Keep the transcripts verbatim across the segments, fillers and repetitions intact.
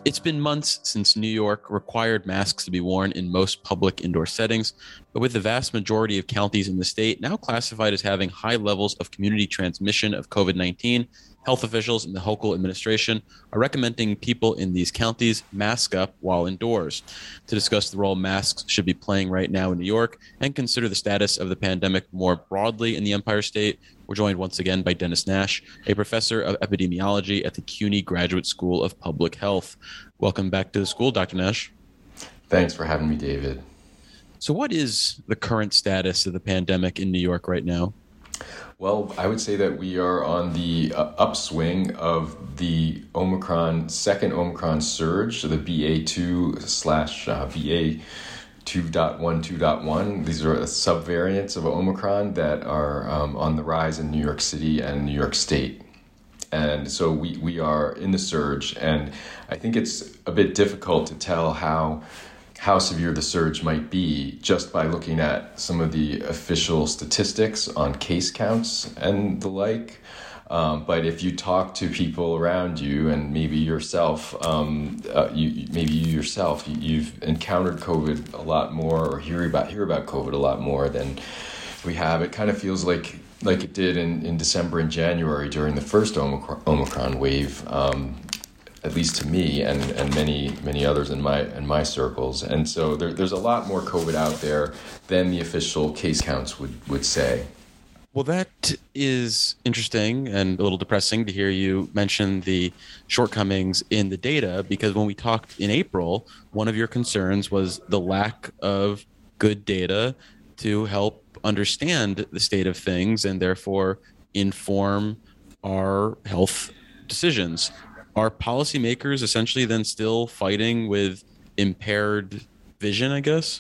It's been months since New York required masks to be worn in most public indoor settings, but with the vast majority of counties in the state now classified as having high levels of community transmission of COVID nineteen, health officials and the local administration are recommending people in these counties mask up while indoors. To discuss the role masks should be playing right now in New York and consider the status of the pandemic more broadly in the Empire State, we're joined once again by Dennis Nash, a professor of epidemiology at the CUNY Graduate School of Public Health. Welcome back to the school, Doctor Nash. Thanks for having me, David. So what is the current status of the pandemic in New York right now? Well, I would say that we are on the uh, upswing of the Omicron, second Omicron surge, so the B A two slash uh, B A two point one, two point one. These are subvariants of Omicron that are um, on the rise in New York City and New York State. And so we, we are in the surge, and I think it's a bit difficult to tell how how severe the surge might be just by looking at some of the official statistics on case counts and the like. Um, but if you talk to people around you and maybe yourself, um, uh, you maybe you yourself, you, you've encountered COVID a lot more or hear about hear about COVID a lot more than we have. It kind of feels like like it did in, in December and January during the first Omicron, Omicron wave, um, at least to me and, and many many others in my in my circles. And so there, there's a lot more COVID out there than the official case counts would, would say. Well, that is interesting and a little depressing to hear you mention the shortcomings in the data, because when we talked in April, one of your concerns was the lack of good data to help understand the state of things and therefore inform our health decisions. Are policymakers essentially then still fighting with impaired vision, I guess?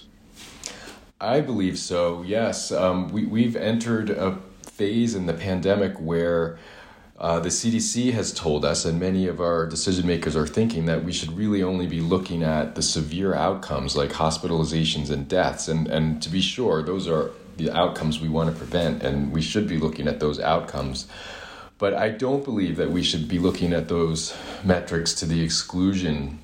I believe so, yes. Um, we, we've entered a phase in the pandemic where uh, the C D C has told us, and many of our decision makers are thinking, that we should really only be looking at the severe outcomes like hospitalizations and deaths. And, and to be sure, those are the outcomes we want to prevent, and we should be looking at those outcomes. But I don't believe that we should be looking at those metrics to the exclusion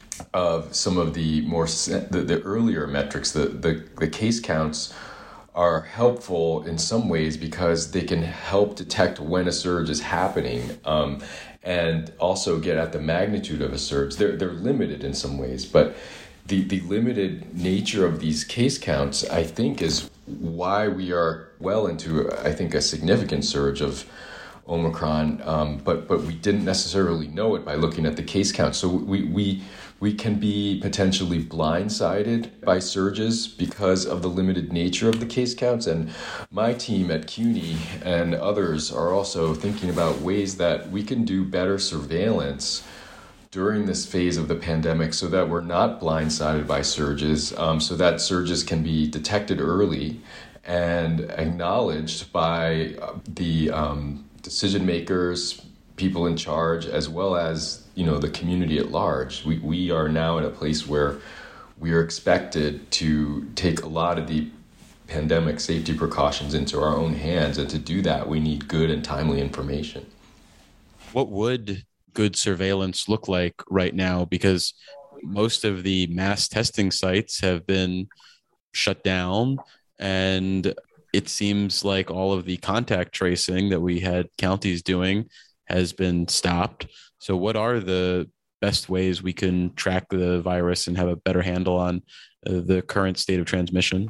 of some of the more the, the earlier metrics. The, the the case counts are helpful in some ways because they can help detect when a surge is happening, um, and also get at the magnitude of a surge. They're they're limited in some ways, but the the limited nature of these case counts, I think, is why we are well into, I think, a significant surge of Omicron, um, but but we didn't necessarily know it by looking at the case count. So we we we can be potentially blindsided by surges because of the limited nature of the case counts. And my team at CUNY and others are also thinking about ways that we can do better surveillance during this phase of the pandemic so that we're not blindsided by surges, um, so that surges can be detected early and acknowledged by the um, decision makers, people in charge, as well as, you know, the community at large. We we are now in a place where we are expected to take a lot of the pandemic safety precautions into our own hands, and to do that, we need good and timely information. What would good surveillance look like right now? Because most of the mass testing sites have been shut down, and it seems like all of the contact tracing that we had counties doing has been stopped. So what are the best ways we can track the virus and have a better handle on uh, the current state of transmission?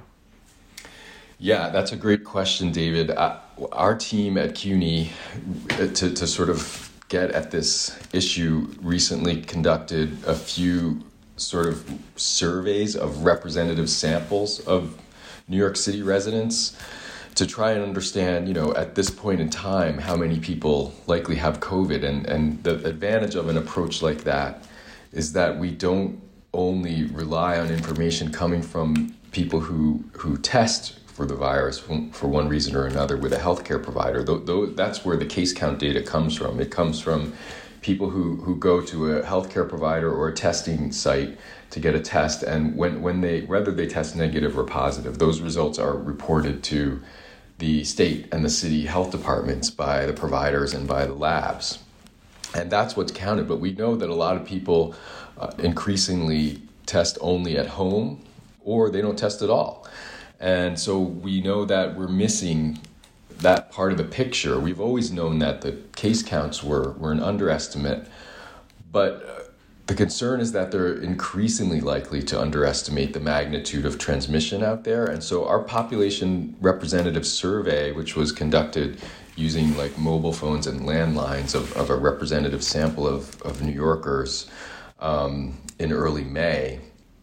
Yeah, that's a great question, David. Uh, our team at CUNY, to, to sort of get at this issue, recently conducted a few sort of surveys of representative samples of New York City residents to try and understand, you know, at this point in time, how many people likely have COVID. And, and the advantage of an approach like that is that we don't only rely on information coming from people who, who test for the virus for one reason or another with a healthcare provider. Though, though that's where the case count data comes from. It comes from people who, who go to a healthcare provider or a testing site to get a test, and when, when they, whether they test negative or positive, those results are reported to the state and the city health departments by the providers and by the labs. And that's what's counted. But we know that a lot of people uh, increasingly test only at home, or they don't test at all. And so we know that we're missing that part of the picture. We've always known that the case counts were, were an underestimate, but uh, the concern is that they're increasingly likely to underestimate the magnitude of transmission out there. And so our population representative survey, which was conducted using like mobile phones and landlines of, of a representative sample of, of New Yorkers um, in early May,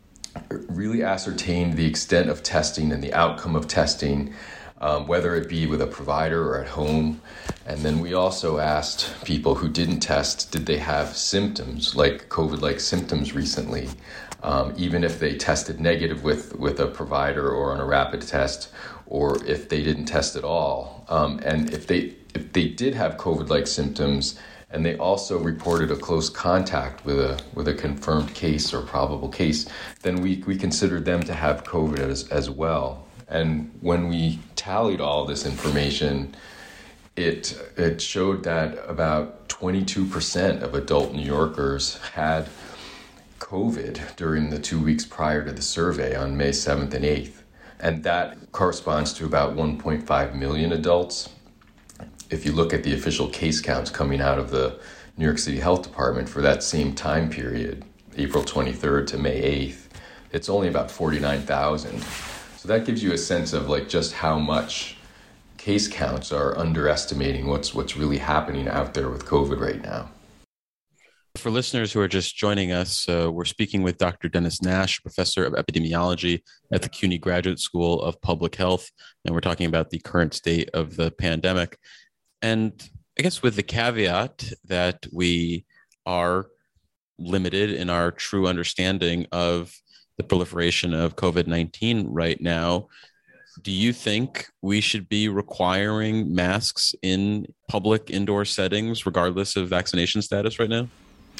really ascertained the extent of testing and the outcome of testing, um, whether it be with a provider or at home. And then we also asked people who didn't test, did they have symptoms, like COVID-like symptoms recently, um, even if they tested negative with, with a provider or on a rapid test, or if they didn't test at all. Um, and if they if they did have COVID-like symptoms, and they also reported a close contact with a with a confirmed case or probable case, then we, we considered them to have COVID as, as well. And when we tallied all this information, it it showed that about twenty-two percent of adult New Yorkers had COVID during the two weeks prior to the survey on May seventh and eighth. And that corresponds to about one point five million adults. If you look at the official case counts coming out of the New York City Health Department for that same time period, April twenty-third to May eighth, it's only about forty-nine thousand. So that gives you a sense of like just how much case counts are underestimating what's what's really happening out there with COVID right now. For listeners who are just joining us, uh, we're speaking with Doctor Dennis Nash, professor of epidemiology at the CUNY Graduate School of Public Health, and we're talking about the current state of the pandemic. And I guess with the caveat that we are limited in our true understanding of the proliferation of COVID nineteen right now, do you think we should be requiring masks in public indoor settings, regardless of vaccination status right now?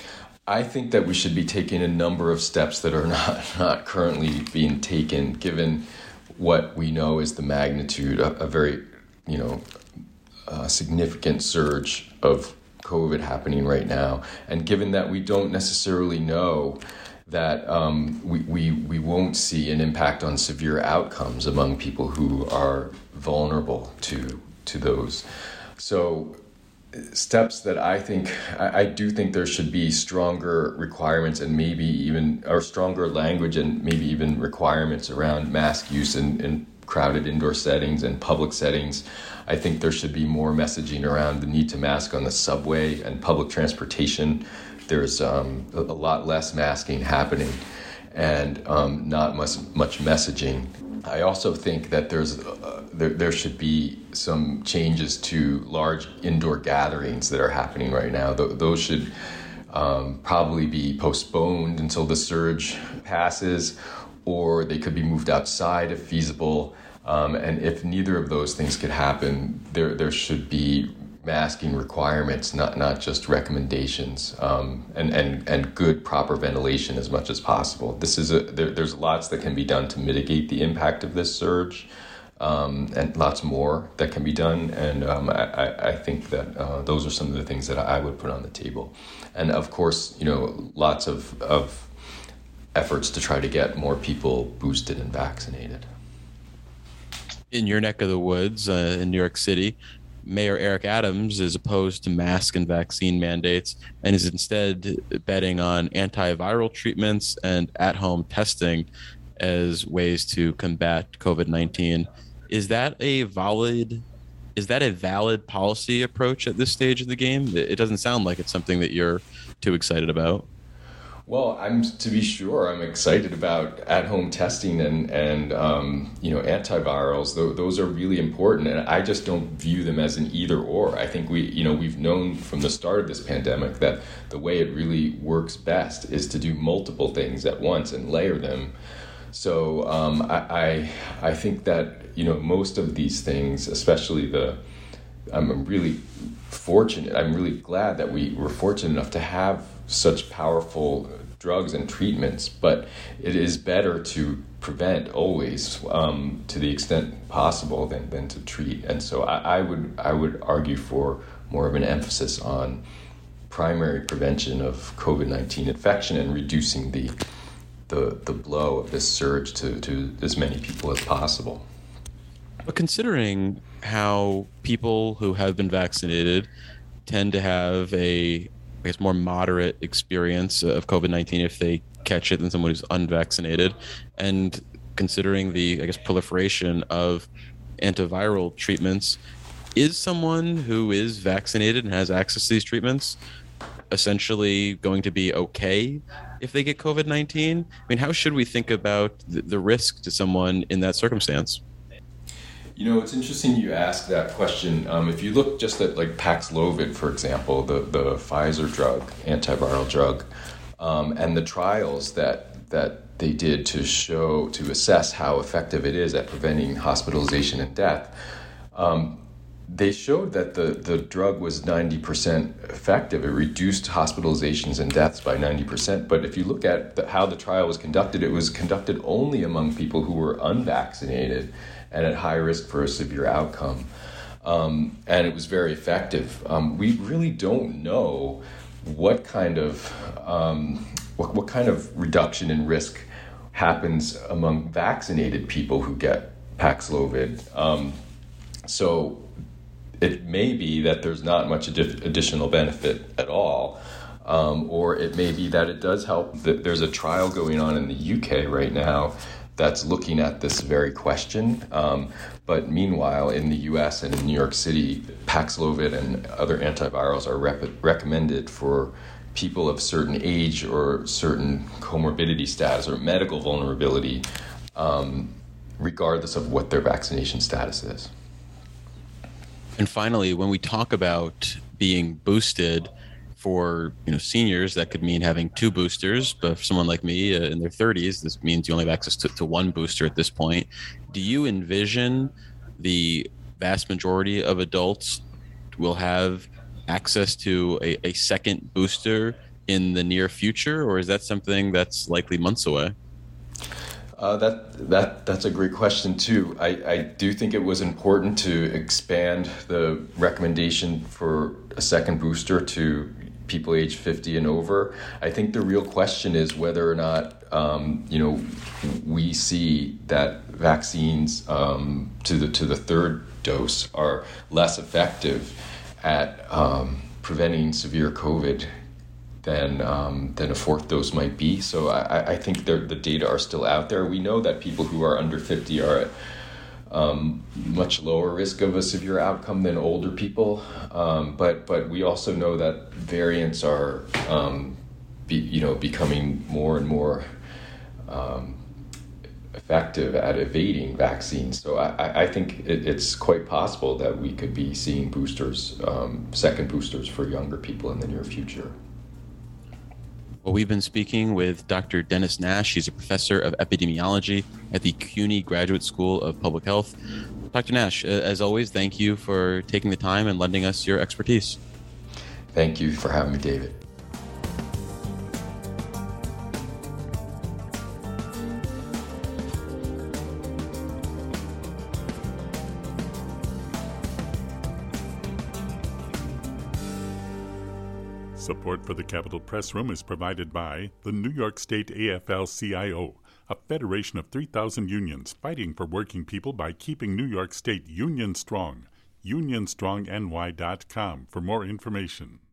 I think that we should be taking a number of steps that are not, not currently being taken, given what we know is the magnitude, a, a very, you know, uh, significant surge of COVID happening right now. And given that we don't necessarily know that um, we, we, we won't see an impact on severe outcomes among people who are vulnerable to, to those. So steps that I think, I, I do think there should be stronger requirements and maybe even, or stronger language and maybe even requirements around mask use in, in crowded indoor settings and public settings. I think there should be more messaging around the need to mask on the subway and public transportation. There's um, a, a lot less masking happening and um, not much, much messaging. I also think that there's uh, there, there should be some changes to large indoor gatherings that are happening right now. Th- those should um, probably be postponed until the surge passes, or they could be moved outside if feasible. Um, and if neither of those things could happen, there there should be masking requirements, not not just recommendations, um, and and and good proper ventilation as much as possible. This is a there, there's lots that can be done to mitigate the impact of this surge, um, and lots more that can be done. And um, I, I think that uh, those are some of the things that I would put on the table. And of course, you know, lots of of efforts to try to get more people boosted and vaccinated. In your neck of the woods, uh, in New York City, Mayor Eric Adams is opposed to mask and vaccine mandates and is instead betting on antiviral treatments and at-home testing as ways to combat COVID nineteen. Is that a valid is that a valid policy approach at this stage of the game? It doesn't sound like it's something that you're too excited about. Well, I'm to be sure. I'm excited about at-home testing and and um, you know antivirals. Th- those are really important, and I just don't view them as an either or. I think we you know we've known from the start of this pandemic that the way it really works best is to do multiple things at once and layer them. So um, I, I I think that you know most of these things, especially the, I'm really fortunate. I'm really glad that we were fortunate enough to have such powerful drugs and treatments, but it is better to prevent always, um, to the extent possible, than, than to treat. And so I, I would I would argue for more of an emphasis on primary prevention of COVID nineteen infection and reducing the, the, the blow of this surge to, to as many people as possible. But considering how people who have been vaccinated tend to have a, I guess, more moderate experience of COVID nineteen if they catch it than someone who's unvaccinated, and considering the, I guess, proliferation of antiviral treatments, is someone who is vaccinated and has access to these treatments essentially going to be okay if they get COVID nineteen? I mean, how should we think about the, the risk to someone in that circumstance? You know, it's interesting you ask that question. Um, if you look just at like Paxlovid, for example, the, the Pfizer drug, antiviral drug, um, and the trials that that they did to show, to assess how effective it is at preventing hospitalization and death, um, they showed that the, the drug was ninety percent effective. It reduced hospitalizations and deaths by ninety percent. But if you look at the, how the trial was conducted, it was conducted only among people who were unvaccinated and at high risk for a severe outcome. Um, and it was very effective. Um, we really don't know what kind of um, what, what kind of reduction in risk happens among vaccinated people who get Paxlovid. Um, so it may be that there's not much adi- additional benefit at all, um, or it may be that it does help. There's a trial going on in the U K right now that's looking at this very question. Um, but meanwhile, in the U S and in New York City, Paxlovid and other antivirals are rep- recommended for people of certain age or certain comorbidity status or medical vulnerability, um, regardless of what their vaccination status is. And finally, when we talk about being boosted for, you know, seniors, that could mean having two boosters. But for someone like me uh, in their thirties, this means you only have access to, to one booster at this point. Do you envision the vast majority of adults will have access to a, a second booster in the near future, or is that something that's likely months away? Uh, that that that's a great question too. I, I do think it was important to expand the recommendation for a second booster to people age fifty and over. I think the real question is whether or not um, you know we see that vaccines um, to the to the third dose are less effective at um, preventing severe COVID than um, than a fourth dose might be. So I, I think the data are still out there. We know that people who are under fifty are at um, much lower risk of a severe outcome than older people. Um, but but we also know that variants are um, be, you know becoming more and more um, effective at evading vaccines. So I, I think it, it's quite possible that we could be seeing boosters, um, second boosters for younger people in the near future. Well, we've been speaking with Doctor Dennis Nash. He's a professor of epidemiology at the CUNY Graduate School of Public Health. Doctor Nash, as always, thank you for taking the time and lending us your expertise. Thank you for having me, David. Support for the Capitol Press Room is provided by the New York State A F L C I O, a federation of three thousand unions fighting for working people by keeping New York State union strong. union strong N Y dot com for more information.